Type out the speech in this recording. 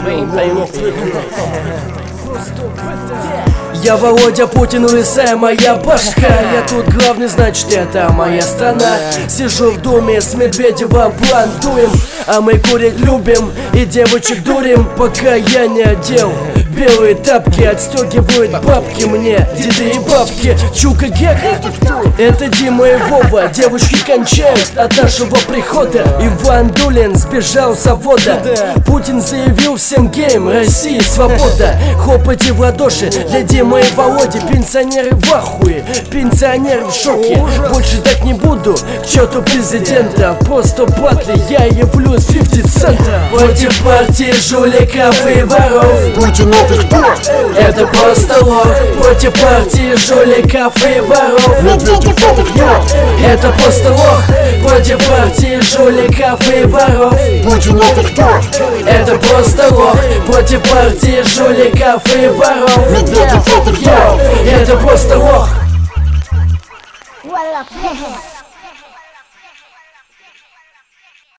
Я Володя Путин, лысая моя башка. Я тут главный, значит это моя страна. Сижу в думе с Медведевым пландуем, а мы курить любим и девочек дурим. Пока я не одел белые тапки, отстегивают бабки мне, деды и бабки. Чука Гек, это Дима и Вова. Девочки кончают от нашего прихода. Иван Дулин сбежал с завода. Путин заявил всем геям: России свобода. Хлопайте в ладоши для Димы и Володи. Пенсионеры в ахуе, пенсионеры в шоке. Больше так не буду к черту президента. Просто батли, я явлюсь 50 центов. Против партии жуликов и воров. Путин это кто? Это просто лох. Против партии жуликов и воров. Медведев это кто? Это просто лох. Против партии жуликов и воров. Путин это кто? Это просто лох. Против партии жуликов и воров. Медведев это кто? Это просто лох. Voilà.